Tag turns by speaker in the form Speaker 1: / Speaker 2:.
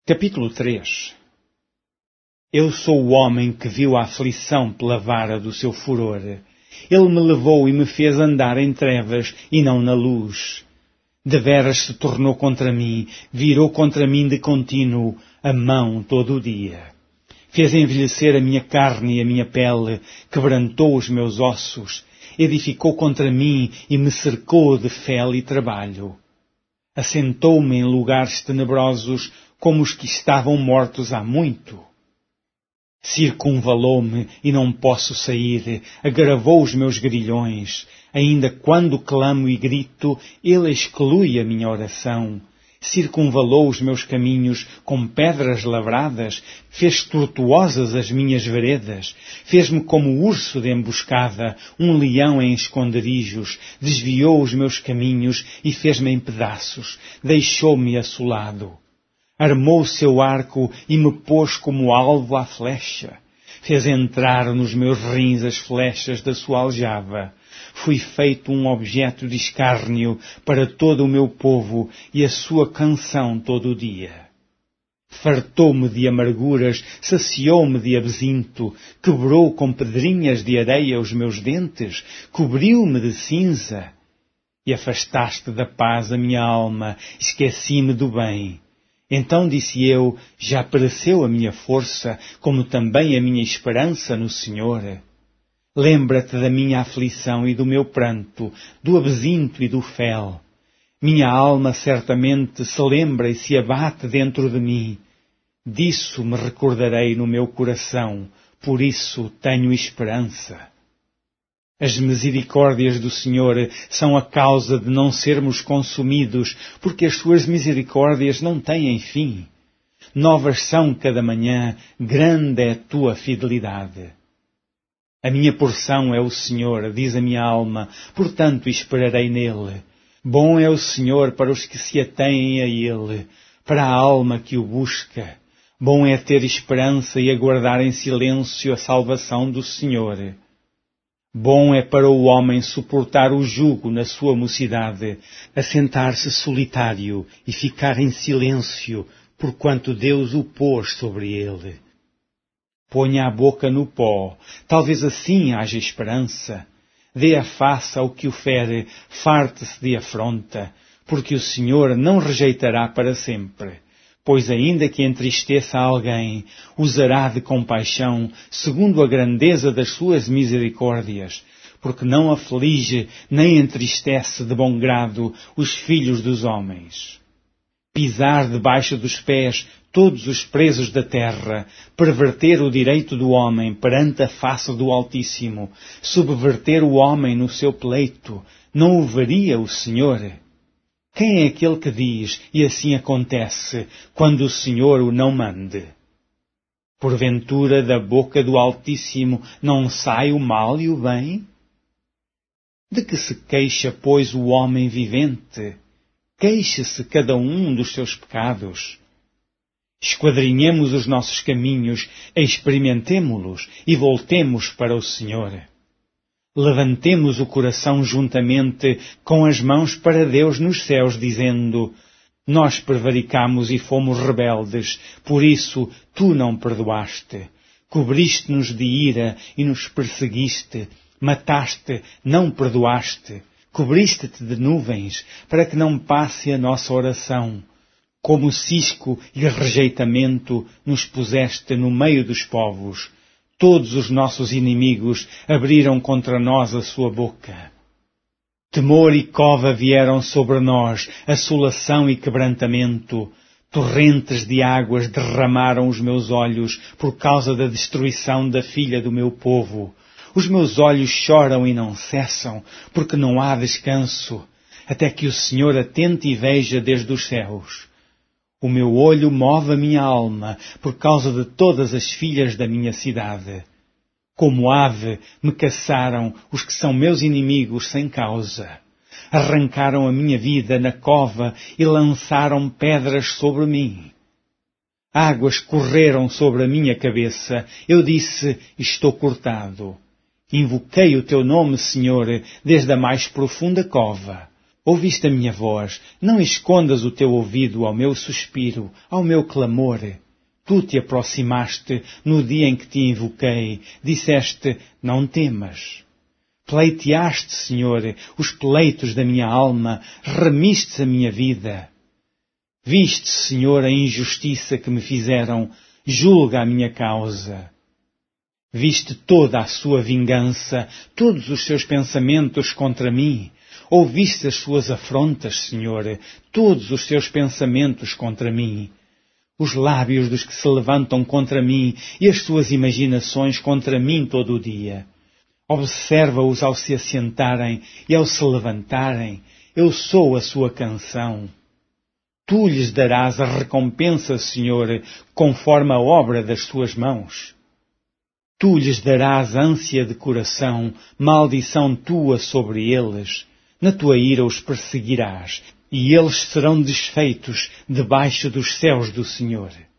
Speaker 1: Capítulo 3. Eu sou o homem que viu a aflição pela vara do seu furor. Ele me levou e me fez andar em trevas e não na luz. Deveras se tornou contra mim, virou contra mim de contínuo a mão todo o dia. Fez envelhecer a minha carne e a minha pele, quebrantou os meus ossos, edificou contra mim e me cercou de fel e trabalho. Assentou-me em lugares tenebrosos, como os que estavam mortos há muito. Circunvalou-me e não posso sair, agravou os meus grilhões. Ainda quando clamo e grito, ele exclui a minha oração. Circunvalou os meus caminhos com pedras lavradas, fez tortuosas as minhas veredas, fez-me como urso de emboscada, um leão em esconderijos, desviou os meus caminhos e fez-me em pedaços, deixou-me assolado. Armou seu arco e me pôs como alvo à flecha. Fez entrar nos meus rins as flechas da sua aljava. Fui feito um objeto de escárnio para todo o meu povo e a sua canção todo o dia. Fartou-me de amarguras, saciou-me de absinto, quebrou com pedrinhas de areia os meus dentes, cobriu-me de cinza. E afastaste da paz a minha alma, esqueci-me do bem. Então disse eu, já pereceu a minha força, como também a minha esperança no Senhor. Lembra-te da minha aflição e do meu pranto, do absinto e do fel. Minha alma certamente se lembra e se abate dentro de mim. Disso me recordarei no meu coração, por isso tenho esperança. As misericórdias do Senhor são a causa de não sermos consumidos, porque as suas misericórdias não têm fim. Novas são cada manhã, grande é a tua fidelidade. A minha porção é o Senhor, diz a minha alma, portanto esperarei nele. Bom é o Senhor para os que se atêm a ele, para a alma que o busca. Bom é ter esperança e aguardar em silêncio a salvação do Senhor. Bom é para o homem suportar o jugo na sua mocidade, assentar-se solitário e ficar em silêncio, porquanto Deus o pôs sobre ele. Ponha a boca no pó, talvez assim haja esperança. Dê a face ao que o fere, farte-se de afronta, porque o Senhor não rejeitará para sempre. Pois ainda que entristeça alguém, usará de compaixão, segundo a grandeza das suas misericórdias, porque não aflige nem entristece de bom grado os filhos dos homens. Pisar debaixo dos pés todos os presos da terra, perverter o direito do homem perante a face do Altíssimo, subverter o homem no seu pleito, não o veria o Senhor? Quem é aquele que diz, e assim acontece, quando o Senhor o não mande? Porventura da boca do Altíssimo não sai o mal e o bem? De que se queixa, pois, o homem vivente? Queixe-se cada um dos seus pecados. Esquadrinhemos os nossos caminhos, experimentemo-los e voltemos para o Senhor. Levantemos o coração juntamente com as mãos para Deus nos céus, dizendo: nós prevaricamos e fomos rebeldes, por isso tu não perdoaste. Cobriste-nos de ira e nos perseguiste, mataste, não perdoaste. Cobriste-te de nuvens, para que não passe a nossa oração. Como cisco e rejeitamento nos puseste no meio dos povos. Todos os nossos inimigos abriram contra nós a sua boca. Temor e cova vieram sobre nós, assolação e quebrantamento. Torrentes de águas derramaram os meus olhos por causa da destruição da filha do meu povo. Os meus olhos choram e não cessam, porque não há descanso, até que o Senhor atente e veja desde os céus. O meu olho move a minha alma por causa de todas as filhas da minha cidade. Como ave me caçaram os que são meus inimigos sem causa. Arrancaram a minha vida na cova e lançaram pedras sobre mim. Águas correram sobre a minha cabeça. Eu disse, estou cortado. Invoquei o teu nome, Senhor, desde a mais profunda cova. Ouviste a minha voz, não escondas o teu ouvido ao meu suspiro, ao meu clamor. Tu te aproximaste no dia em que te invoquei, disseste, não temas. Pleiteaste, Senhor, os pleitos da minha alma, remiste a minha vida. Viste, Senhor, a injustiça que me fizeram, julga a minha causa. Viste toda a sua vingança, todos os seus pensamentos contra mim. Ouviste as suas afrontas, Senhor, todos os seus pensamentos contra mim. Os lábios dos que se levantam contra mim e as suas imaginações contra mim todo o dia. Observa-os ao se assentarem e ao se levantarem. Eu sou a sua canção. Tu lhes darás a recompensa, Senhor, conforme a obra das suas mãos. Tu lhes darás ânsia de coração, maldição tua sobre eles. Na tua ira os perseguirás, e eles serão desfeitos debaixo dos céus do Senhor.